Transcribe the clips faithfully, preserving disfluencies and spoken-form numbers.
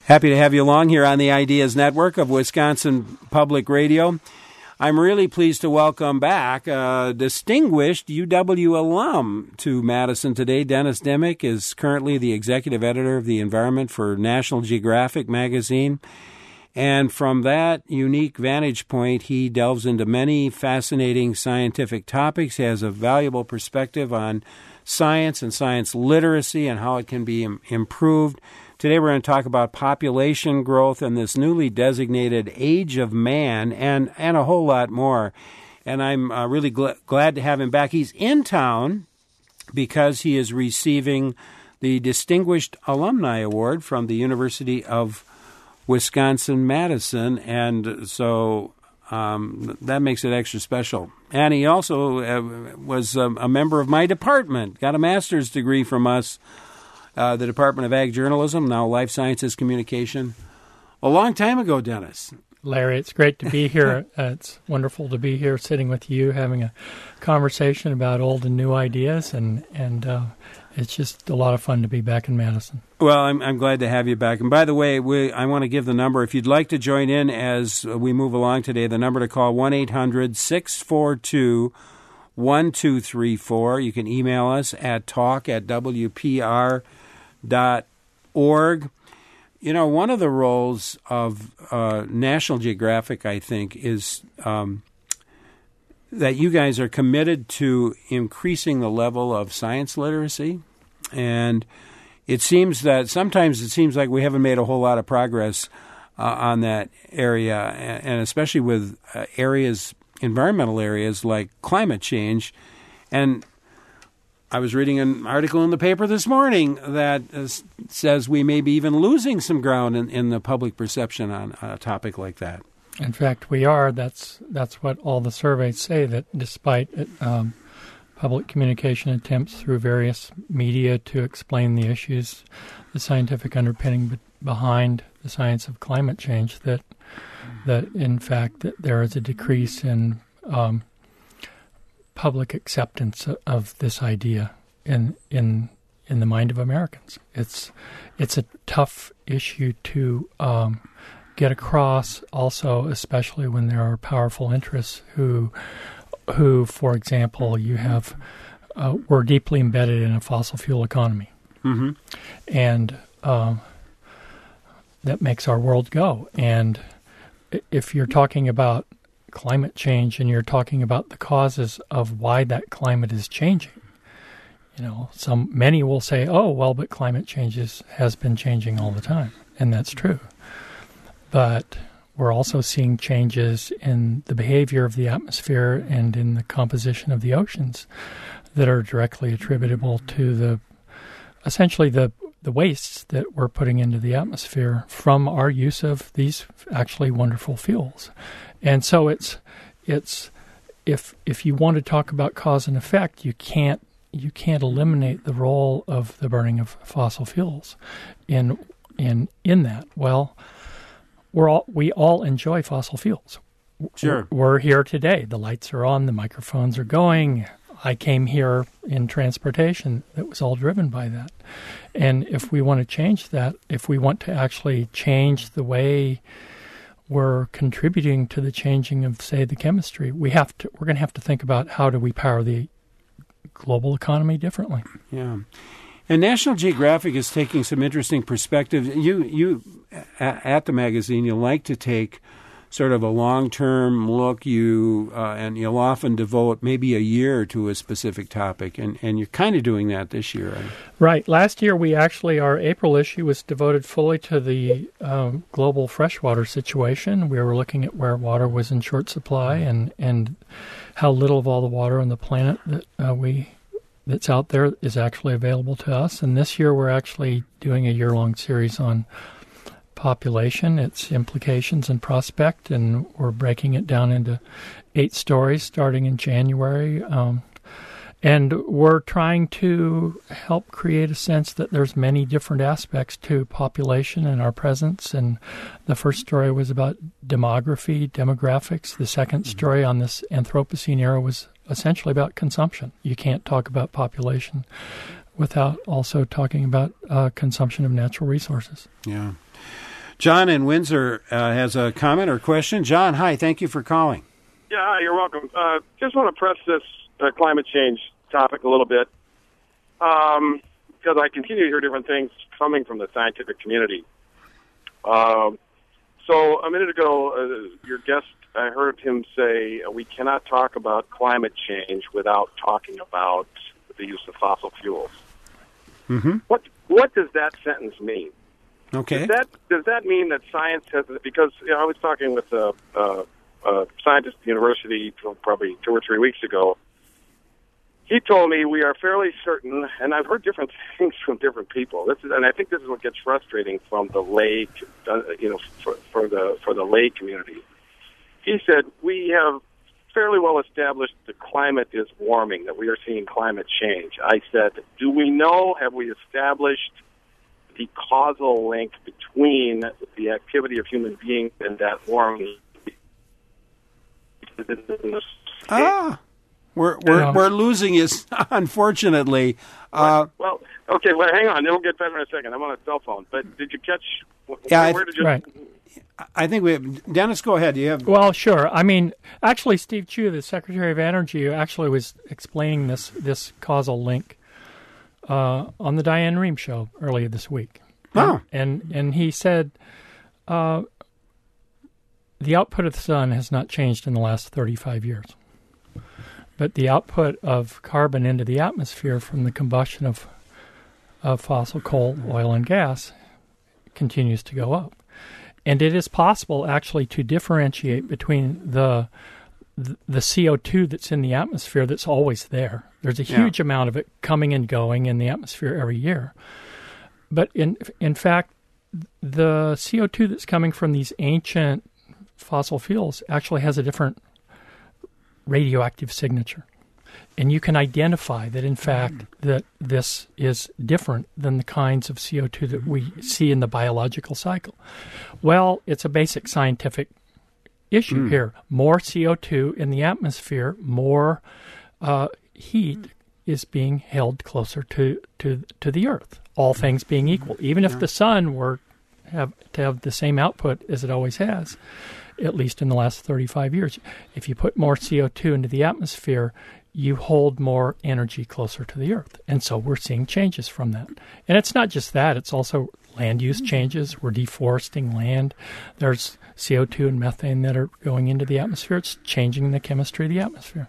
Happy to have you along here on the Ideas Network of Wisconsin Public Radio. I'm really pleased to welcome back a distinguished U W alum to Madison today. Dennis Dimick is currently the executive editor of the environment for National Geographic magazine. And from that unique vantage point, he delves into many fascinating scientific topics. He has a valuable perspective on science and science literacy and how it can be im- improved. Today we're going to talk about population growth and this newly designated age of man and, and a whole lot more. And I'm uh, really gl- glad to have him back. He's in town because he is receiving the Distinguished Alumni Award from the University of Wisconsin-Madison. And so um, that makes it extra special. And he also uh, was a, a member of my department, got a master's degree from us. Uh, the Department of Ag Journalism, now Life Sciences Communication, a long time ago, Dennis. Larry, it's great to be here. uh, it's wonderful to be here sitting with you, having a conversation about old and new ideas, and, and uh, it's just a lot of fun to be back in Madison. Well, I'm, I'm glad to have you back. And by the way, we, I want to give the number. If you'd like to join in as we move along today, the number to call, one eight hundred six four two one two three four. You can email us at talk at W P R dot org. You know, one of the roles of uh, National Geographic, I think, is um, that you guys are committed to increasing the level of science literacy. And it seems that sometimes it seems like we haven't made a whole lot of progress uh, on that area, and especially with uh, areas, environmental areas like climate change. And I was reading an article in the paper this morning that uh, says we may be even losing some ground in, in the public perception on a topic like that. In fact, we are. That's that's what all the surveys say, that despite um, public communication attempts through various media to explain the issues, the scientific underpinning be- behind the science of climate change, that, that in fact, that there is a decrease in um public acceptance of this idea in in in the mind of Americans. It's it's a tough issue to um, get across. Also, especially when there are powerful interests who who, for example, you have uh, we're deeply embedded in a fossil fuel economy, mm-hmm. and um, that makes our world go. And if you're talking about climate change and you're talking about the causes of why that climate is changing, you know, some many will say, oh, well, but climate change is, has been changing all the time, and that's true. But we're also seeing changes in the behavior of the atmosphere and in the composition of the oceans that are directly attributable to the essentially the the wastes that we're putting into the atmosphere from our use of these actually wonderful fuels. And so it's it's if if you want to talk about cause and effect, you can't you can't eliminate the role of the burning of fossil fuels in in in that. Well, we're all we all enjoy fossil fuels. Sure. We're, we're here today. The lights are on, the microphones are going. I came here in transportation that was all driven by that. And if we want to change that, if we want to actually change the way we're contributing to the changing of, say, the chemistry, we have to. We're going to have to think about how do we power the global economy differently. Yeah, and National Geographic is taking some interesting perspectives. You, you, at the magazine, you like to take sort of a long-term look. You uh, and you'll often devote maybe a year to a specific topic, and, and you're kind of doing that this year. Right? Right. Last year, we actually, our April issue was devoted fully to the um, global freshwater situation. We were looking at where water was in short supply and, and how little of all the water on the planet that uh, we that's out there is actually available to us. And this year, we're actually doing a year-long series on population, its implications and prospect, and we're breaking it down into eight stories starting in January. Um, and we're trying to help create a sense that there's many different aspects to population and our presence. And the first story was about demography, demographics. The second story on this Anthropocene era was essentially about consumption. You can't talk about population without also talking about uh, consumption of natural resources. Yeah. John in Windsor uh, has a comment or question. John, hi. Thank you for calling. Yeah, hi, you're welcome. Uh, just want to press this uh, climate change topic a little bit um, because I continue to hear different things coming from the scientific community. Um, so a minute ago, uh, your guest, I heard him say uh, we cannot talk about climate change without talking about the use of fossil fuels. Mm-hmm. What what does that sentence mean? Okay. Does that does that mean that science has? Because you know, I was talking with a, a, a scientist at the university probably two or three weeks ago. He told me we are fairly certain, and I've heard different things from different people. This is, and I think this is what gets frustrating from the lay, uh, you know, for, for the for the lay community. He said we have fairly well established the climate is warming, that we are seeing climate change. I said, do we know? Have we established the causal link between the activity of human beings and that warming? Ah, we're we're Yeah. we're losing it, unfortunately. Uh, well, okay, well, hang on. It'll get better in a second. I'm on a cell phone. But did you catch? Yeah, I- where did you? Right. I think we have, Dennis, go ahead. Do you have? Well, sure. I mean, actually, Steve Chu, the Secretary of Energy, actually was explaining this this causal link uh, on the Diane Rehm show earlier this week. Oh. And and he said uh, the output of the sun has not changed in the last thirty-five years, but the output of carbon into the atmosphere from the combustion of of fossil coal, oil, and gas continues to go up. And it is possible, actually, to differentiate between the the C O two that's in the atmosphere that's always there. There's a huge Yeah. amount of it coming and going in the atmosphere every year. But in in fact, the C O two that's coming from these ancient fossil fuels actually has a different radioactive signature. And you can identify that, in fact, that this is different than the kinds of C O two that we see in the biological cycle. Well, it's a basic scientific issue Mm. here. More C O two in the atmosphere, more uh, heat is being held closer to, to, to the Earth, all things being equal. Even if the sun were have to have the same output as it always has, at least in the last thirty-five years, if you put more C O two into the atmosphere, you hold more energy closer to the Earth. And so we're seeing changes from that. And it's not just that. It's also land use changes. We're deforesting land. There's C O two and methane that are going into the atmosphere. It's changing the chemistry of the atmosphere.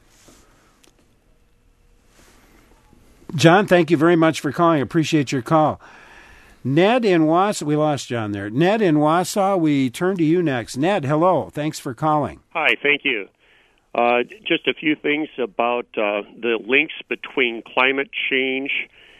John, thank you very much for calling. Appreciate your call. Ned in Wausau, we lost John there. Ned in Wausau, we turn to you next. Ned, hello. Thanks for calling. Hi, thank you. Uh, just a few things about uh, the links between climate change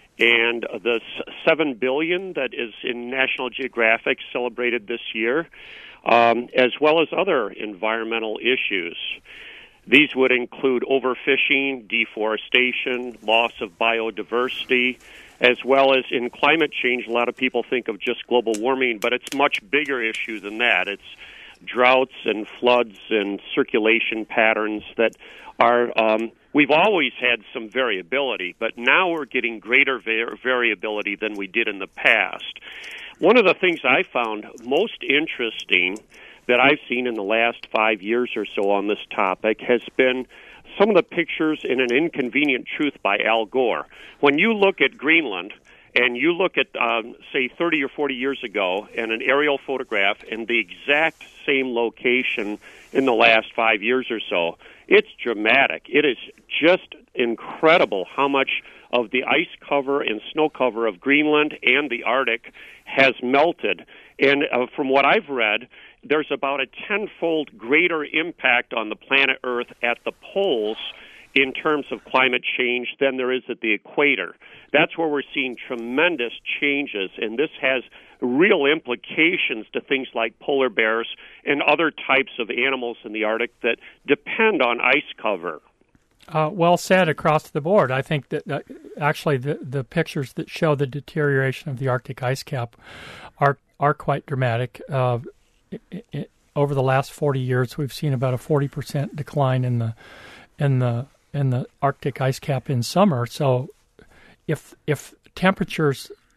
and the seven billion dollars that is in National Geographic celebrated this year, um, as well as other environmental issues. These would include overfishing, deforestation, loss of biodiversity, as well as in climate change. A lot of people think of just global warming, but it's a much bigger issue than that. It's droughts and floods and circulation patterns that are, um, we've always had some variability, but now we're getting greater var- variability than we did in the past. One of the things I found most interesting that I've seen in the last five years or so on this topic has been some of the pictures in An Inconvenient Truth by Al Gore. When you look at Greenland, and you look at, um, say, thirty or forty years ago, and an aerial photograph, and the exact same location in the last five years or so, it's dramatic. It is just incredible how much of the ice cover and snow cover of Greenland and the Arctic has melted. And uh, from what I've read, there's about a tenfold greater impact on the planet Earth at the poles in terms of climate change than there is at the equator. That's where we're seeing tremendous changes, and this has real implications to things like polar bears and other types of animals in the Arctic that depend on ice cover. Uh, well said across the board. I think that, that actually the, the pictures that show the deterioration of the Arctic ice cap are are quite dramatic. Uh, it, it, over the last forty years, we've seen about a forty percent decline in the in the in the Arctic ice cap in summer. So if if temperatures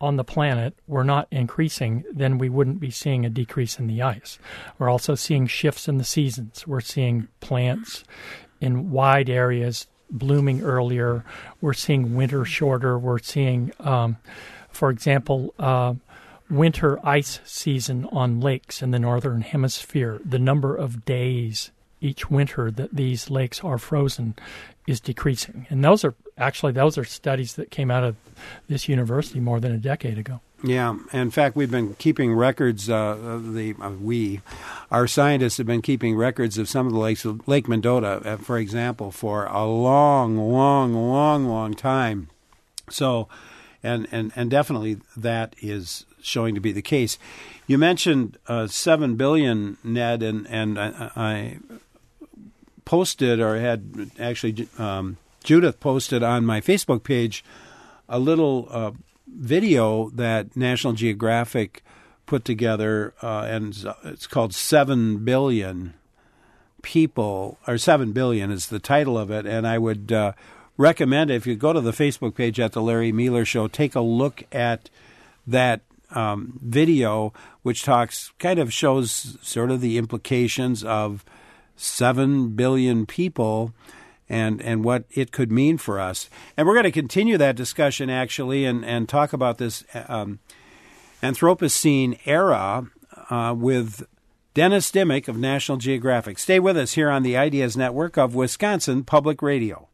on the planet were not increasing, then we wouldn't be seeing a decrease in the ice. We're also seeing shifts in the seasons. We're seeing plants in wide areas blooming earlier. We're seeing winter shorter. We're seeing, um, for example, uh, winter ice season on lakes in the northern hemisphere. The number of days each winter that these lakes are frozen is decreasing. And those are actually those are studies that came out of this university more than a decade ago. Yeah. In fact, we've been keeping records, uh, the uh, we, our scientists have been keeping records of some of the lakes, Lake Mendota, uh, for example, for a long, long, long, long time. So, and, and, and definitely that is showing to be the case. You mentioned uh, seven billion, Ned, and, and I, I posted or had actually um, Judith posted on my Facebook page a little uh, video that National Geographic put together, uh, and it's called seven billion People, or seven billion is the title of it, and I would uh, recommend, if you go to the Facebook page at the Larry Mealer Show, take a look at that um, video, which talks, kind of shows sort of the implications of seven billion people and and what it could mean for us. And we're going to continue that discussion, actually, and, and talk about this um, Anthropocene era uh, with Dennis Dimmock of National Geographic. Stay with us here on the Ideas Network of Wisconsin Public Radio.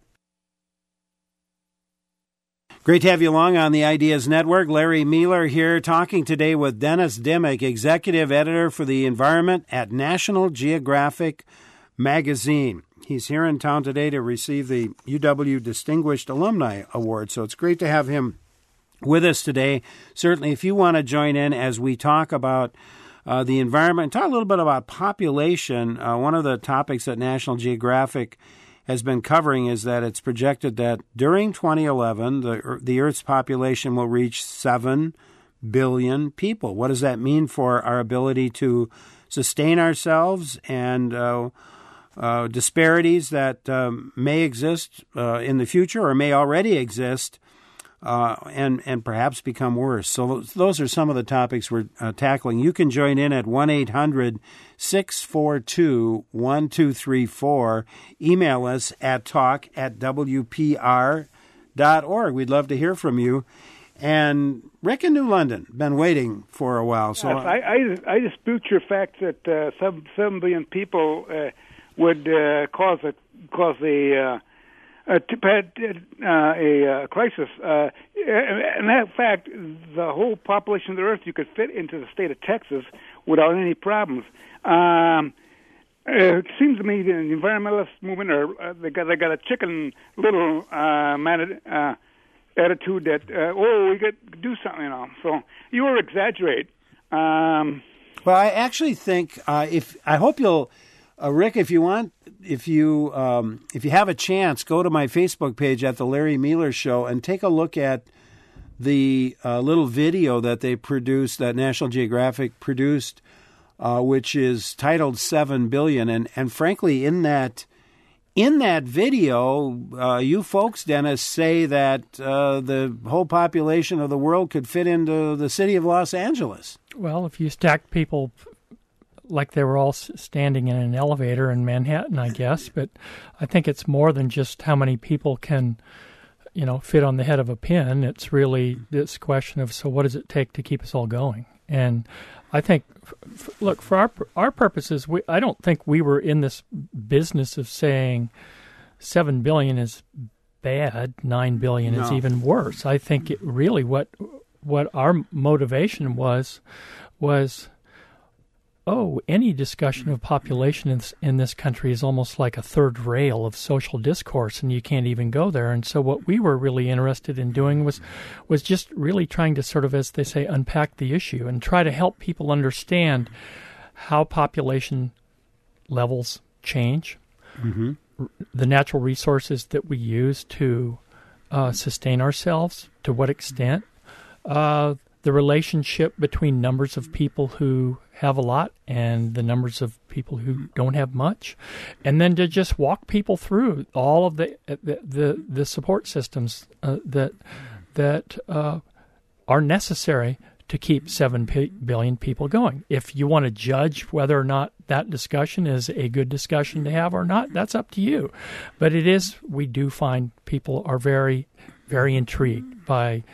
Great to have you along on the Ideas Network. Larry Mealer here, talking today with Dennis Dimmock, Executive Editor for the Environment at National Geographic Magazine. He's here in town today to receive the U W Distinguished Alumni Award, so it's great to have him with us today. Certainly, if you want to join in as we talk about uh, the environment, talk a little bit about population. Uh, one of the topics that National Geographic has been covering is that it's projected that during twenty eleven, the, the Earth's population will reach seven billion people. What does that mean for our ability to sustain ourselves, and uh, uh, disparities that um, may exist uh, in the future or may already exist uh, and, and perhaps become worse? So those are some of the topics we're uh, tackling. You can join in at one eight hundred six four two one two three four. Email us at talk at w p r dot org. We'd love to hear from you. And Rick in New London, been waiting for a while. So yes, I, I, I dispute your fact that uh, seven, seven billion people uh, would uh, cause a cause a uh, a, uh, a uh, crisis. Uh, in that fact, the whole population of the Earth you could fit into the state of Texas without any problems. Um, it seems to me the environmentalist movement, or uh, they got they got a chicken little uh, man, uh, attitude that uh, oh we could do something, you know. So you over exaggerate. Um, well, I actually think uh, if I hope you'll. Uh, Rick, if you want, if you um, if you have a chance, go to my Facebook page at the Larry Mealer Show and take a look at the uh, little video that they produced, that National Geographic produced, uh, which is titled Seven Billion. And and frankly, in that in that video, uh, you folks, Dennis, say that uh, the whole population of the world could fit into the city of Los Angeles. Well, if you stack people like they were all standing in an elevator in Manhattan, I guess. But I think it's more than just how many people can, you know, fit on the head of a pin. It's really this question of, so what does it take to keep us all going? And I think, f- look, for our our purposes, we, I don't think we were in this business of saying seven billion is bad, nine billion no. is even worse. I think it really what what our motivation was was. Oh, any discussion of population in this, in this country is almost like a third rail of social discourse, and you can't even go there. And so what we were really interested in doing was was just really trying to sort of, as they say, unpack the issue and try to help people understand how population levels change, mm-hmm. r- the natural resources that we use to uh, sustain ourselves, to what extent, uh, the relationship between numbers of people who have a lot and the numbers of people who don't have much, and then to just walk people through all of the the the, the support systems uh, that that uh, are necessary to keep seven billion people going. If you want to judge whether or not that discussion is a good discussion to have or not, that's up to you. But it is, we do find people are very, very intrigued by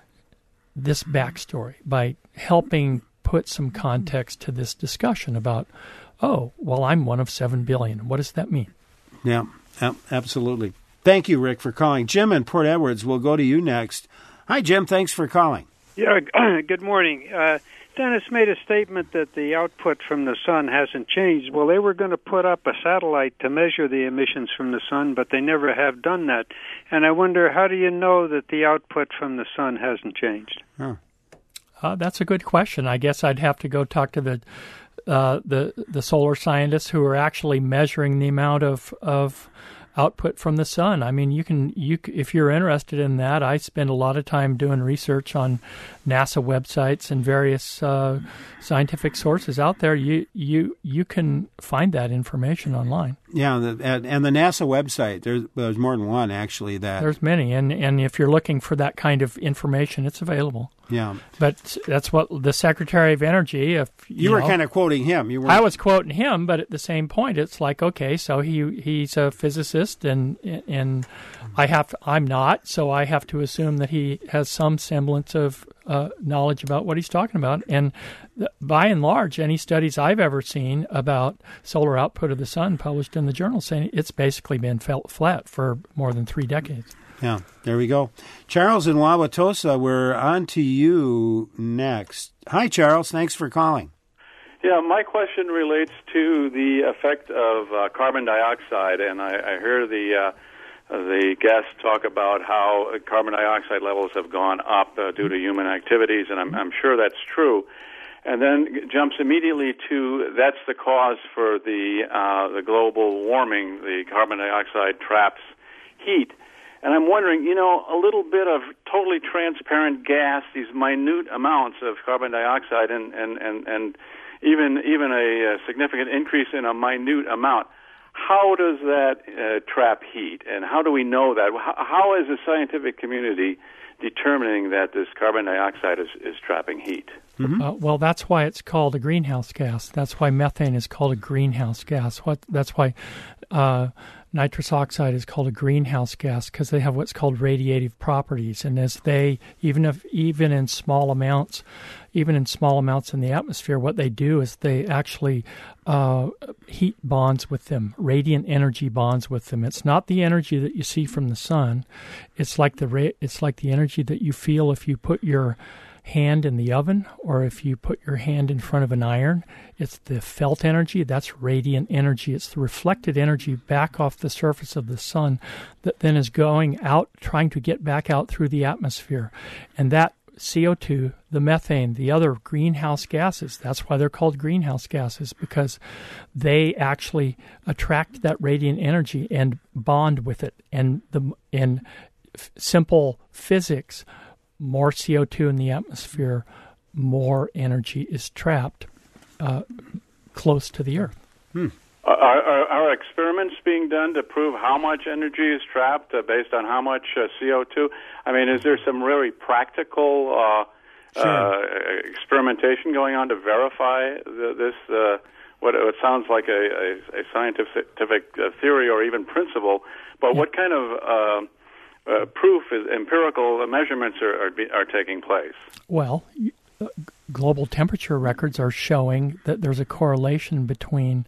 this backstory, by helping put some context to this discussion about, oh, well, I'm one of seven billion. What does that mean? Yeah, absolutely. Thank you, Rick, for calling. Jim in Port Edwards, we'll go to you next. Hi, Jim. Thanks for calling. Yeah, good morning. Uh, Dennis made a statement that the output from the sun hasn't changed. Well, they were going to put up a satellite to measure the emissions from the sun, but they never have done that. And I wonder, how do you know that the output from the sun hasn't changed? Huh. Uh, that's a good question. I guess I'd have to go talk to the uh, the the solar scientists who are actually measuring the amount of of output from the sun. I mean, you can you if you're interested in that. I spend a lot of time doing research on NASA websites and various uh, scientific sources out there. You you you can find that information online. Yeah, the, and, and the NASA website. There's there's more than one actually. That there's many, and and if you're looking for that kind of information, it's available. Yeah, but that's what the Secretary of Energy. If you, you were know, kind of quoting him, you were. I was quoting him, but at the same point, it's like, okay, so he he's a physicist, and and I have to, I'm not, so I have to assume that he has some semblance of uh, knowledge about what he's talking about. And th- by and large, any studies I've ever seen about solar output of the sun published in the journal saying it's basically been felt flat for more than three decades. Yeah, there we go. Charles in Wauwatosa, we're on to you next. Hi, Charles. Thanks for calling. Yeah, my question relates to the effect of uh, carbon dioxide, and I, I hear the uh, the guest talk about how carbon dioxide levels have gone up uh, due to human activities, and I'm, I'm sure that's true. And then jumps immediately to that's the cause for the uh, the global warming. The carbon dioxide traps heat. And I'm wondering, you know, a little bit of totally transparent gas, these minute amounts of carbon dioxide, and, and, and, and even even a, a significant increase in a minute amount, how does that uh, trap heat? And how do we know that? How, how is the scientific community determining that this carbon dioxide is, is trapping heat? Mm-hmm. Uh, well, that's why it's called a greenhouse gas. That's why methane is called a greenhouse gas. What? That's why uh, nitrous oxide is called a greenhouse gas, because they have what's called radiative properties. And as they, even if even in small amounts, even in small amounts in the atmosphere, what they do is they actually uh, heat bonds with them, radiant energy bonds with them. It's not the energy that you see from the sun. It's like the ra- it's like the energy that you feel if you put your hand in the oven or if you put your hand in front of an iron. It's the felt energy. That's radiant energy. It's the reflected energy back off the surface of the sun that then is going out, trying to get back out through the atmosphere. And that C O two, the methane, the other greenhouse gases, that's why they're called greenhouse gases, because they actually attract that radiant energy and bond with it. And the in f- simple physics, more C O two in the atmosphere, more energy is trapped uh, close to the Earth. Hmm. Are, are, are experiments being done to prove how much energy is trapped uh, based on how much uh, C O two? I mean, is there some really practical uh, sure. uh, experimentation going on to verify the, this, uh, what it sounds like a, a, a scientific uh, theory or even principle, but yeah. what kind of uh, Uh, proof is empirical measurements are, are are taking place? Well, uh, global temperature records are showing that there's a correlation between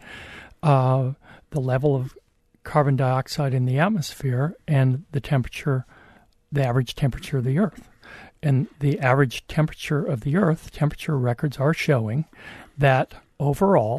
uh, the level of carbon dioxide in the atmosphere and the temperature, the average temperature of the Earth. And the average temperature of the Earth, temperature records are showing that overall,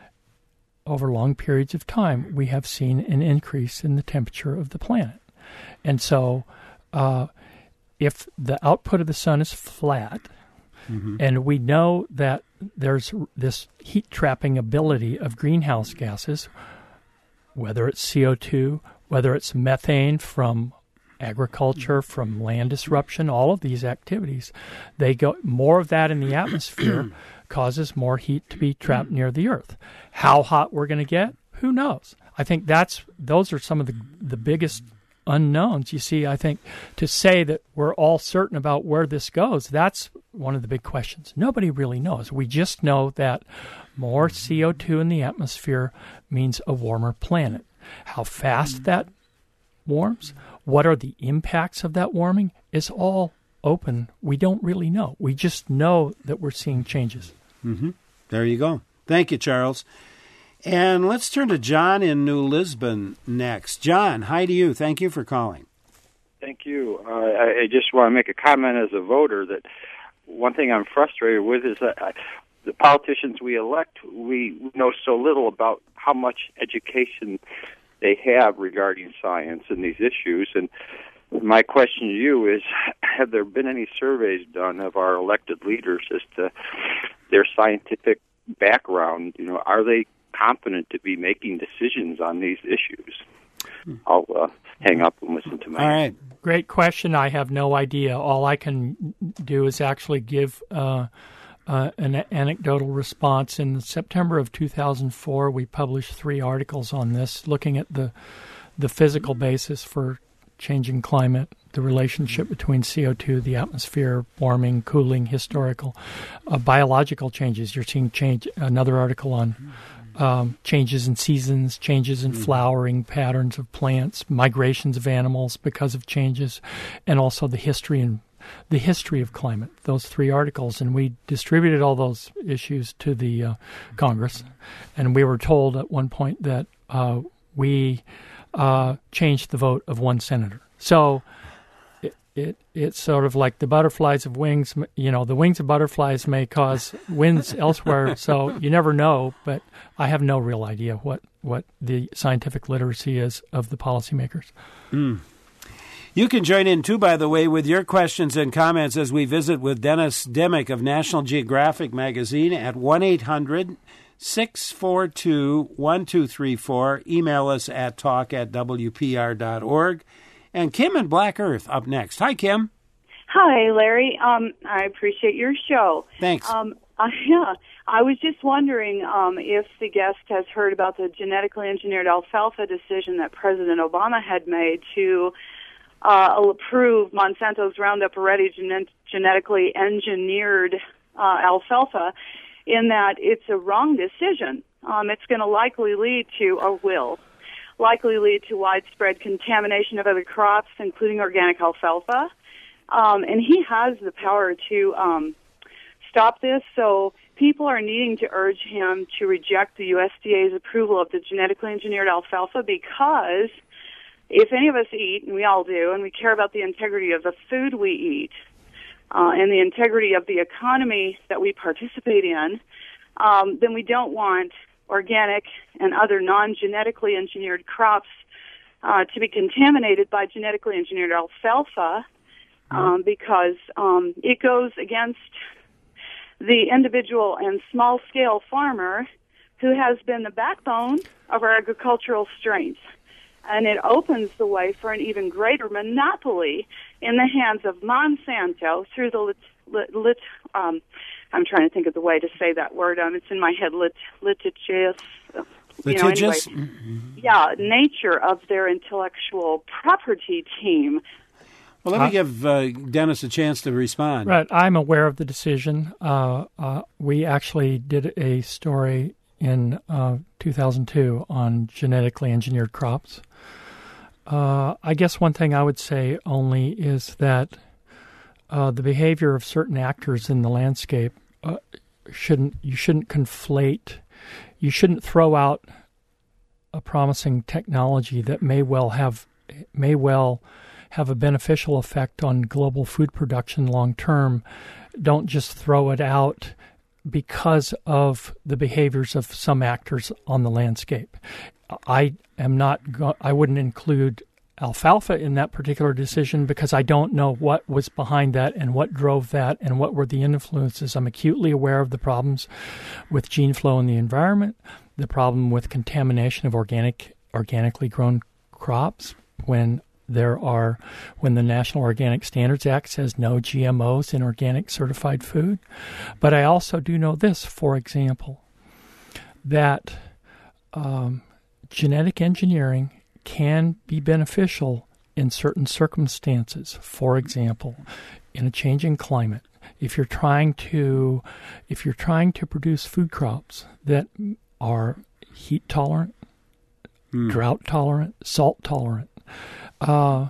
over long periods of time, we have seen an increase in the temperature of the planet. And so uh, if the output of the sun is flat, mm-hmm. and we know that there's this heat-trapping ability of greenhouse gases, whether it's C O two, whether it's methane from agriculture, from land disruption, all of these activities, they go more of that in the atmosphere causes more heat to be trapped near the Earth. How hot we're going to get, who knows? I think that's those are some of the the biggest unknowns. You see, I think to say that we're all certain about where this goes, that's one of the big questions. Nobody really knows. We just know that more C O two in the atmosphere means a warmer planet. How fast that warms, what are the impacts of that warming, is all open. We don't really know. We just know that we're seeing changes. Mm-hmm. There you go. Thank you, Charles. And let's turn to John in New Lisbon next. John, hi to you. Thank you for calling. Thank you. Uh, I, I just want to make a comment as a voter that one thing I'm frustrated with is that I, the politicians we elect, we know so little about how much education they have regarding science and these issues. And my question to you is, have there been any surveys done of our elected leaders as to their scientific background? You know, are they competent to be making decisions on these issues? I'll uh, hang up and listen to my... All right. Great question. I have no idea. All I can do is actually give uh, uh, an anecdotal response. In September of two thousand four, we published three articles on this, looking at the the physical basis for changing climate, the relationship between C O two, the atmosphere, warming, cooling, historical, uh, biological changes. You're seeing change. Another article on um, changes in seasons, changes in flowering patterns of plants, migrations of animals because of changes, and also the history and the history of climate. Those three articles, and we distributed all those issues to the uh, Congress, and we were told at one point that uh, we uh, changed the vote of one senator. So it, it it's sort of like the butterflies of wings. You know, the wings of butterflies may cause winds elsewhere, so you never know. But I have no real idea what, what the scientific literacy is of the policymakers. Mm. You can join in, too, by the way, with your questions and comments as we visit with Dennis Dimick of National Geographic Magazine at one eight hundred six four two one two three four. Email us at talk at w p r dot org. And Kim in Black Earth up next. Hi, Kim. Hi, Larry. Um, I appreciate your show. Thanks. Um, uh, yeah, I was just wondering um, if the guest has heard about the genetically engineered alfalfa decision that President Obama had made to uh, approve Monsanto's Roundup Ready gen- genetically engineered uh, alfalfa, in that it's a wrong decision. Um, it's going to likely lead to, or will, likely lead to widespread contamination of other crops, including organic alfalfa. Um, and he has the power to um, stop this, so people are needing to urge him to reject the U S D A's approval of the genetically engineered alfalfa, because if any of us eat, and we all do, and we care about the integrity of the food we eat uh, and the integrity of the economy that we participate in, um, then we don't want organic and other non-genetically engineered crops uh, to be contaminated by genetically engineered alfalfa, um, because um, it goes against the individual and small-scale farmer who has been the backbone of our agricultural strength. And it opens the way for an even greater monopoly in the hands of Monsanto through the lit, lit, lit um, I'm trying to think of the way to say that word. Um, it's in my head. Lit, litigious. Uh, litigious. You know, anyway, yeah, nature of their intellectual property team. Well, let me give uh, Dennis a chance to respond. Right. I'm aware of the decision. Uh, uh, we actually did a story in uh, two thousand two on genetically engineered crops. Uh, I guess one thing I would say only is that uh, the behavior of certain actors in the landscape uh, shouldn't you shouldn't conflate. You shouldn't throw out a promising technology that may well have may well have a beneficial effect on global food production long term. Don't just throw it out because of the behaviors of some actors on the landscape. I am not. Go- I wouldn't include alfalfa in that particular decision because I don't know what was behind that and what drove that and what were the influences. I'm acutely aware of the problems with gene flow in the environment, the problem with contamination of organic, organically grown crops when there are, when the National Organic Standards Act says no G M Os in organic certified food. But I also do know this, for example, that um, genetic engineering can be beneficial in certain circumstances. For example, in a changing climate, if you're trying to if you're trying to produce food crops that are heat tolerant, mm. drought tolerant, salt tolerant. Uh,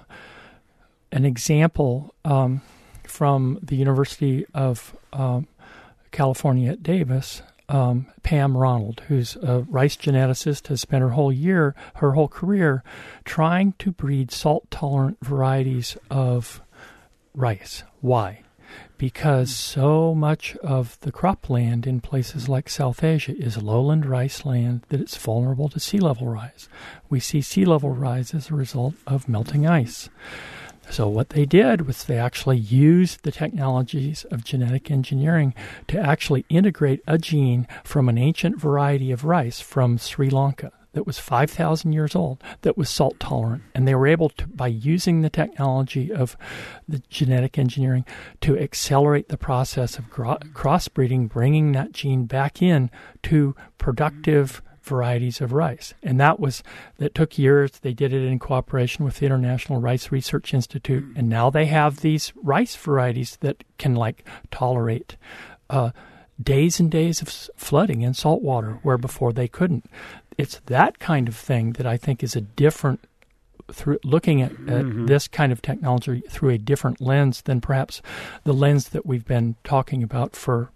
an example um, from the University of um, California at Davis, um, Pam Ronald, who's a rice geneticist, has spent her whole year, her whole career, trying to breed salt-tolerant varieties of rice. Why? Because so much of the cropland in places like South Asia is lowland rice land that it's vulnerable to sea level rise. We see sea level rise as a result of melting ice. So what they did was they actually used the technologies of genetic engineering to actually integrate a gene from an ancient variety of rice from Sri Lanka that was five thousand years old, that was salt tolerant. And they were able to, by using the technology of the genetic engineering, to accelerate the process of gro- crossbreeding, bringing that gene back in to productive varieties of rice. And that was, that took years. They did it in cooperation with the International Rice Research Institute. And now they have these rice varieties that can like tolerate uh, days and days of flooding in salt water, where before they couldn't. It's that kind of thing that I think is a different, through looking at, at mm-hmm. this kind of technology through a different lens than perhaps the lens that we've been talking about for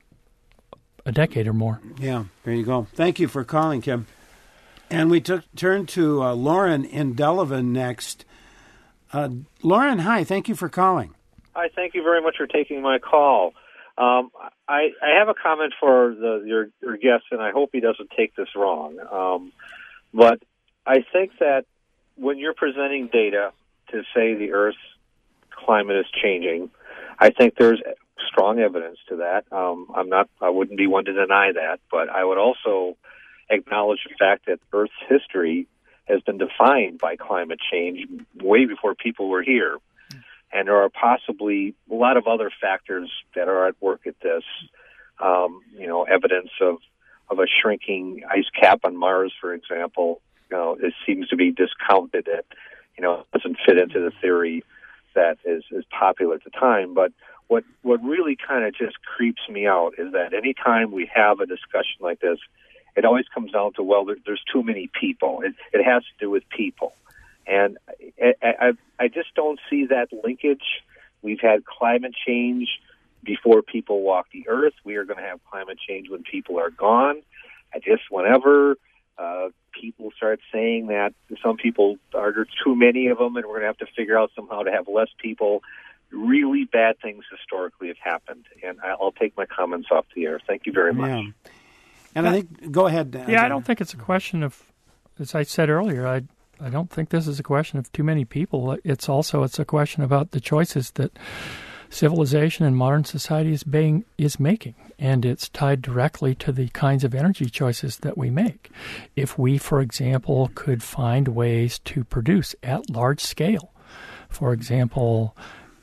a decade or more. Yeah, there you go. Thank you for calling, Kim. And we took turn to uh, Lauren in Delavan next. Uh, Lauren, hi. Thank you for calling. Hi. Thank you very much for taking my call. Um, I, I have a comment for the, your, your guest, and I hope he doesn't take this wrong. Um, but I think that when you're presenting data to say the Earth's climate is changing, I think there's strong evidence to that. Um, I'm not, I wouldn't be one to deny that, but I would also acknowledge the fact that Earth's history has been defined by climate change way before people were here. And there are possibly a lot of other factors that are at work at this. Um, you know, evidence of, of a shrinking ice cap on Mars, for example. You know, it seems to be discounted. It, you know, it doesn't fit into the theory that is, is popular at the time. But what what really kind of just creeps me out is that any time we have a discussion like this, it always comes down to, well, there, there's too many people. It, it has to do with people. And I, I, I just don't see that linkage. We've had climate change before people walk the earth. We are going to have climate change when people are gone. I just, whenever uh, people start saying that some people are there too many of them and we're going to have to figure out somehow to have less people, really bad things historically have happened. And I'll take my comments off the air. Thank you very much. Yeah. And I think, go ahead. Yeah, John. I don't think it's a question of, as I said earlier, I I don't think this is a question of too many people. It's also, it's a question about the choices that civilization and modern society is being is making, and it's tied directly to the kinds of energy choices that we make. If we, for example, could find ways to produce at large scale, for example,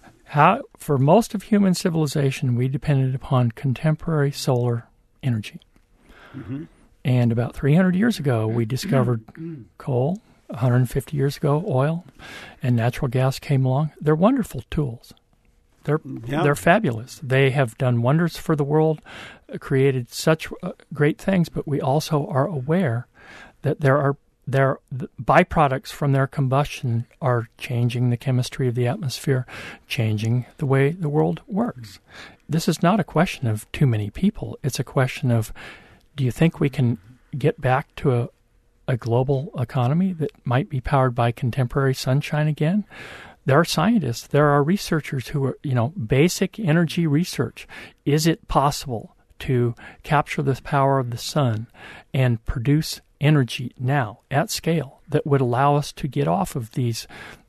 how for most of human civilization, we depended upon contemporary solar energy. Mm-hmm. And about three hundred years ago, we discovered coal. one hundred fifty years ago, oil and natural gas came along. They're wonderful tools. They're yeah. they're fabulous. They have done wonders for the world, created such uh, great things. But we also are aware that there are their the byproducts from their combustion are changing the chemistry of the atmosphere, changing the way the world works. This is not a question of too many people. It's a question of, do you think we can get back to a a global economy that might be powered by contemporary sunshine again? There are scientists, there are researchers who are, you know, basic energy research. Is it possible to capture the power of the sun and produce energy now at scale that would allow us to get off of these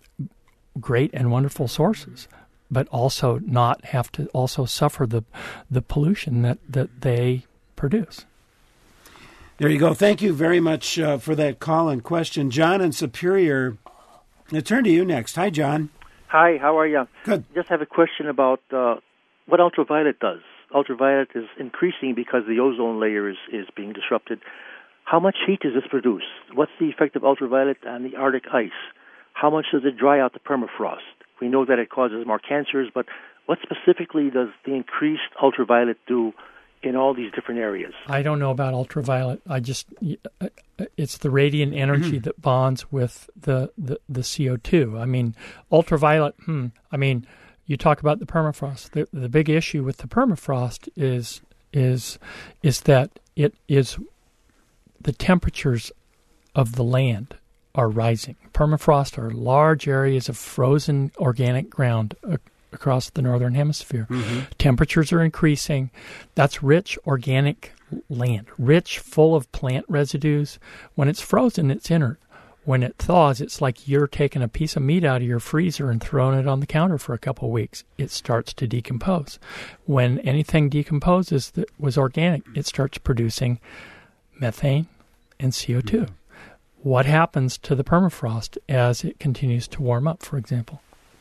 great and wonderful sources, but also not have to also suffer the the pollution that, that they produce? There you go. Thank you very much uh, for that call and question. John in Superior, I'll turn to you next. Hi, John. Hi, how are you? Good. Just have a question about uh, what ultraviolet does. Ultraviolet is increasing because the ozone layer is, is being disrupted. How much heat does this produce? What's the effect of ultraviolet on the Arctic ice? how much does it dry out the permafrost? We know that it causes more cancers, but what specifically does the increased ultraviolet do in all these different areas? I don't know about ultraviolet. I just, it's the radiant energy that bonds with the, the, the C O two. I mean, ultraviolet, hmm, I mean, you talk about the permafrost. The, the big issue with the permafrost is is is that it is the temperatures of the land are rising. Permafrost are large areas of frozen organic ground uh, across the northern hemisphere. Mm-hmm. Temperatures are increasing. That's rich organic land, rich, full of plant residues. When it's frozen, it's inert. When it thaws, it's like you're taking a piece of meat out of your freezer and throwing it on the counter for a couple of weeks. It starts to decompose. When anything decomposes that was organic, it starts producing methane and C O two. Mm-hmm. What happens to the permafrost as it continues to warm up, for example?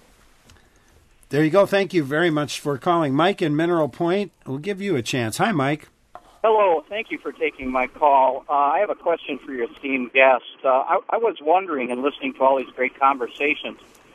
There you go. Thank you very much for calling. Mike in Mineral Point, we'll give you a chance. Hi, Mike. Hello. Thank you for taking my call. Uh, I have a question for your esteemed guest. Uh, I, I was wondering, in listening to all these great conversations,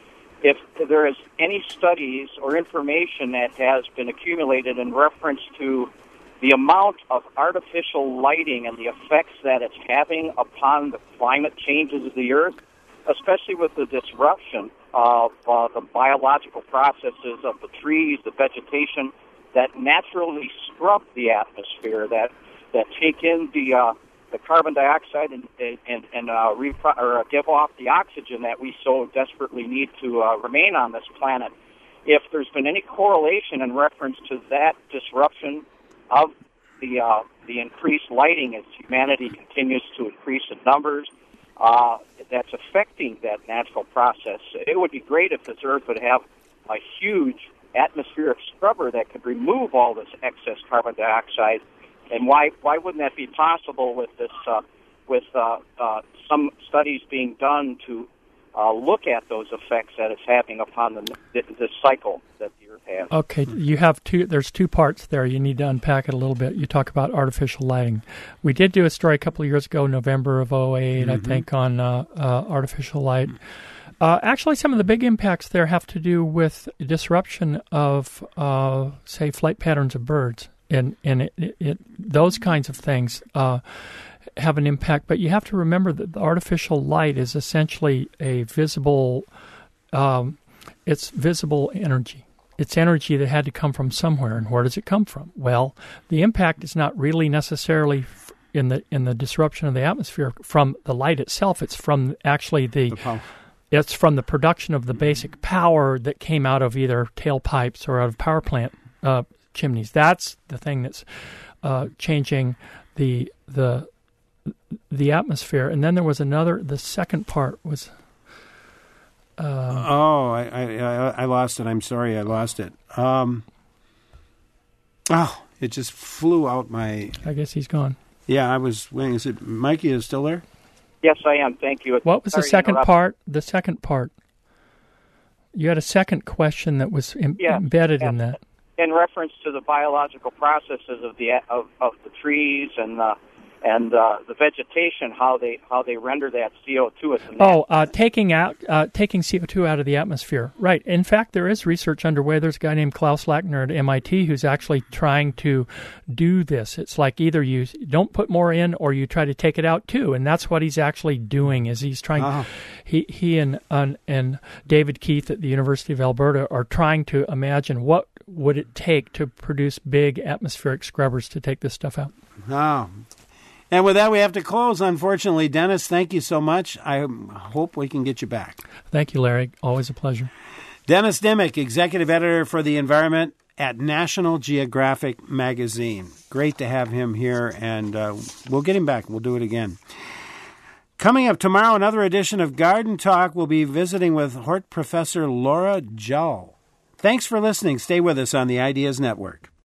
if there is any studies or information that has been accumulated in reference to the amount of artificial lighting and the effects that it's having upon the climate changes of the Earth, especially with the disruption of uh, the biological processes of the trees, the vegetation, that naturally scrub the atmosphere, that that take in the uh, the carbon dioxide and and and uh, repro- or give off the oxygen that we so desperately need to uh, remain on this planet. If there's been any correlation in reference to that disruption of the uh, the increased lighting as humanity continues to increase in numbers, uh, that's affecting that natural process. It would be great if this Earth would have a huge atmospheric scrubber that could remove all this excess carbon dioxide. And why why wouldn't that be possible with this uh, with uh, uh, some studies being done to uh, look at those effects that it's having upon the the cycle that the Earth has? Okay, you have two. There's two parts there. You need to unpack it a little bit. You talk about artificial lighting. We did do a story a couple of years ago, November of oh eight, mm-hmm. I think, on uh, uh, artificial light. Uh, actually, some of the big impacts there have to do with disruption of, uh, say, flight patterns of birds, and and it, it, it, those kinds of things uh, have an impact. But you have to remember that the artificial light is essentially a visible, um, it's visible energy. It's energy that had to come from somewhere, and where does it come from? Well, the impact is not really necessarily f- in the in the disruption of the atmosphere from the light itself. It's from actually the, the It's from the production of the basic power that came out of either tailpipes or out of power plant uh, chimneys. That's the thing that's uh, changing the the the atmosphere. And then there was another. The second part was. Uh, oh, I, I I lost it. I'm sorry, I lost it. Um, oh, it just flew out my. I guess he's gone. Yeah, I was waiting. Is it Mikey is still there? Yes, I am. Thank you. What was the second part? The second part. You had a second question that was em- yes, embedded yes. in that. In reference to the biological processes of the of, of the trees and the and uh, the vegetation, how they how they render that C O two. As a oh, uh, taking out uh, taking C O two out of the atmosphere. Right. In fact, there is research underway. There's a guy named Klaus Lackner at M I T who's actually trying to do this. It's like either you don't put more in or you try to take it out too, and that's what he's actually doing. Is he's trying. Uh-huh. He he and uh, and David Keith at the University of Alberta are trying to imagine what would it take to produce big atmospheric scrubbers to take this stuff out. Oh. And with that, we have to close, unfortunately. Dennis, thank you so much. I hope we can get you back. Thank you, Larry. Always a pleasure. Dennis Dimick, Executive Editor for the Environment at National Geographic Magazine. Great to have him here, and uh, we'll get him back. We'll do it again. Coming up tomorrow, another edition of Garden Talk. We'll be visiting with Hort Professor Laura Jull. Thanks for listening. Stay with us on the Ideas Network.